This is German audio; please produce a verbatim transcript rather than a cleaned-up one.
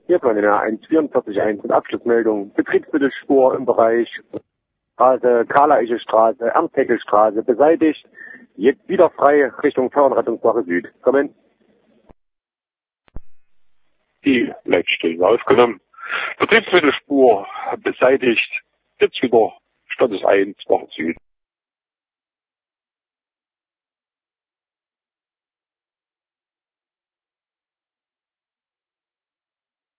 Hier ist meine eins vierundvierzig eins mit Abschlussmeldung. Betriebsmittelspur im Bereich Straße, Karl-Eiche-Straße, Ernsteckel-Straße beseitigt. Jetzt wieder frei Richtung Feuerrettungswache Süd. Kommen. Die Leitstelle aufgenommen. Betriebsmittelspur beseitigt. Jetzt wieder Status eins, Wache Süd.